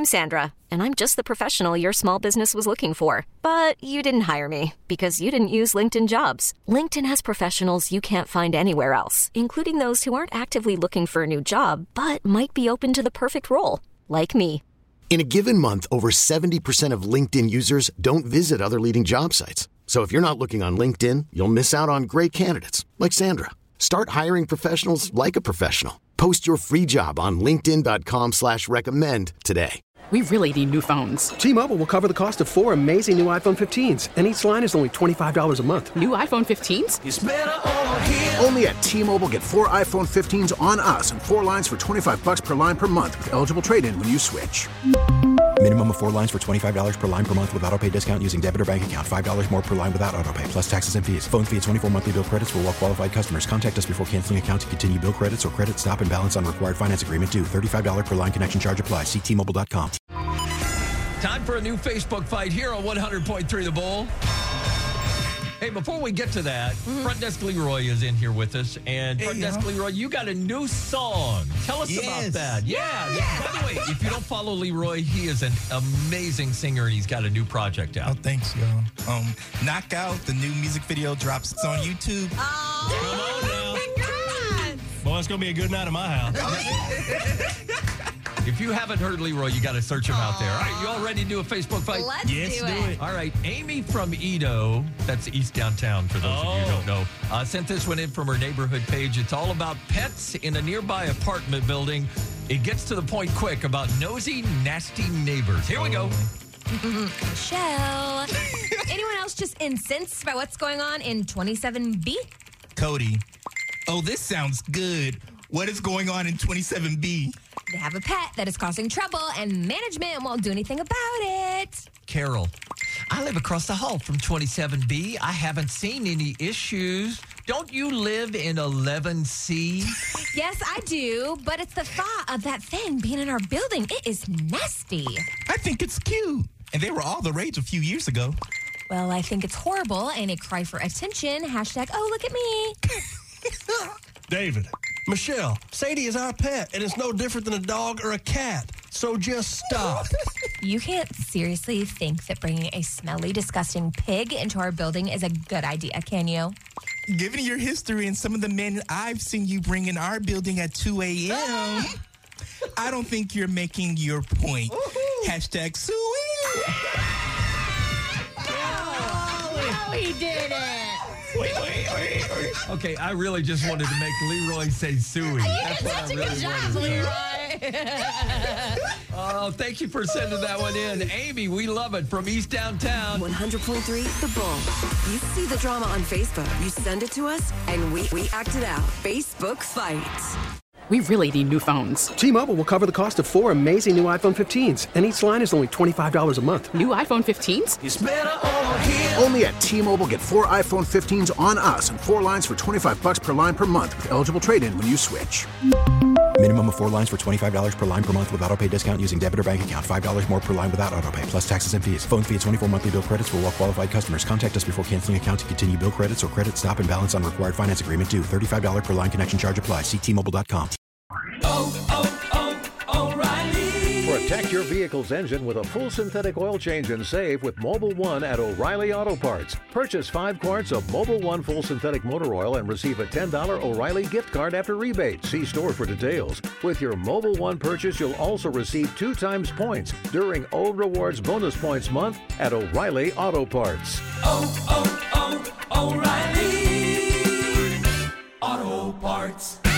I'm Sandra, and I'm just the professional your small business was looking for. But you didn't hire me because you didn't use LinkedIn Jobs. LinkedIn has professionals you can't find anywhere else, including those who aren't actively looking for a new job, but might be open to the perfect role, like me. In a given month, over 70% of LinkedIn users don't visit other leading job sites. So if you're not looking on LinkedIn, you'll miss out on great candidates like Sandra. Start hiring professionals like a professional. Post your free job on linkedin.com/recommend today. We really need new phones. T-Mobile will cover the cost of 4 amazing new iPhone 15s, and each line is only $25 a month. New iPhone 15s? It's better over here. Only at T-Mobile, get 4 iPhone 15s on us and 4 lines for $25 per line per month with eligible trade-in when you switch. Minimum of 4 lines for $25 per line per month with autopay discount using debit or bank account. $5 more per line without autopay, plus taxes and fees. Phone fee at 24 monthly bill credits for well-qualified customers. Contact us before canceling account to continue bill credits or credit stop and balance on required finance agreement due. $35 per line connection charge applies. See T-Mobile.com. Time for a new Facebook fight here on 100.3 The Bull. Hey, before we get to that, Front Desk Leroy is in here with us. And Front Desk Leroy, you got a new song. Tell us about that. Yeah. By the way, if you don't follow Leroy, he is an amazing singer and he's got a new project out. Oh, thanks, y'all. Knockout, the new music video drops. It's on YouTube. Oh, come on now. Boy, it's going to be a good night at my house. If you haven't heard Leroy, you got to search him out there. All right, you all ready to do a Facebook fight? Let's do it. All right, Amy from Edo, that's East Downtown for those of you who don't know, sent this one in from her neighborhood page. It's all about pets in a nearby apartment building. It gets to the point quick about nosy, nasty neighbors. Here we go. Michelle. Anyone else just incensed by what's going on in 27B? Cody. Oh, this sounds good. What is going on in 27B? They have a pet that is causing trouble, and management won't do anything about it. Carol, I live across the hall from 27B. I haven't seen any issues. Don't you live in 11C? Yes, I do, but it's the thought of that thing being in our building. It is nasty. I think it's cute. And they were all the rage a few years ago. Well, I think it's horrible and a cry for attention. Hashtag, oh, look at me. David, Michelle, Sadie is our pet, and it's no different than a dog or a cat. So just stop. You can't seriously think that bringing a smelly, disgusting pig into our building is a good idea, can you? Given your history and some of the men I've seen you bring in our building at 2 a.m., I don't think you're making your point. Hashtag Suey. No, he did it. Wait. Okay, I really just wanted to make Leroy say Suey. That's what such a good job, Leroy. Oh, thank you for sending that one in. Amy, we love it from East Downtown. 100.3 The Bull. You see the drama on Facebook. You send it to us, and we act it out. Facebook fights. We really need new phones. T-Mobile will cover the cost of 4 amazing new iPhone 15s, and each line is only $25 a month. New iPhone 15s? It's better over here. Only at T-Mobile, get 4 iPhone 15s on us and 4 lines for $25 per line per month with eligible trade-in when you switch. Minimum of 4 lines for $25 per line per month with autopay discount using debit or bank account. $5 more per line without autopay, plus taxes and fees. Phone fee at 24 monthly bill credits for well-qualified customers. Contact us before canceling account to continue bill credits or credit stop and balance on required finance agreement due. $35 per line connection charge applies. See T-Mobile.com. O'Reilly. Protect your vehicle's engine with a full synthetic oil change and save with Mobil 1 at O'Reilly Auto Parts. Purchase 5 quarts of Mobil 1 full synthetic motor oil and receive a $10 O'Reilly gift card after rebate. See store for details. With your Mobil 1 purchase, you'll also receive 2 times points during O Rewards Bonus Points Month at O'Reilly Auto Parts. O'Reilly Auto Parts.